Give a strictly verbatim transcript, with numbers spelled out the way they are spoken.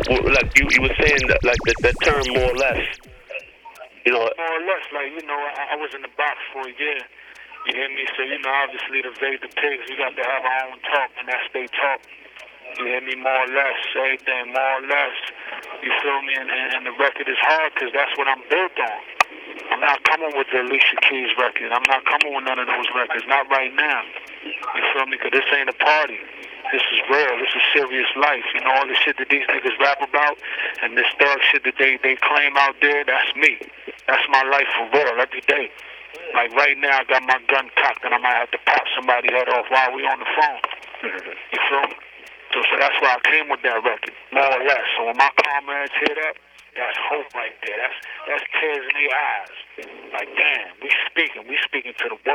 w- like you, you were saying that, like the, the term more or less. You know. More or less, like you know, I, I was in the box for a year. You hear me? So you know, obviously the Vade, the pigs, we got to have our own talk, and that's they talk. You hear me? More or less, everything, more or less. You feel me? And, and, and the record is hard because that's what I'm built on. I'm not coming with the Alicia Keys record. I'm not coming with none of those records. Not right now. You feel me? Because this ain't a party. This is real. This is serious life. You know, all the shit that these niggas rap about and this thug shit that they, they claim out there, that's me. That's my life for real, every day. Like right now, I got my gun cocked and I might have to pop somebody's head off while we on the phone. You feel me? So, so that's why I came with that record, more or less. So when my comrades hear that, that's hope right there. That's that's tears in their eyes. Like, damn, we speaking. We speaking to the world.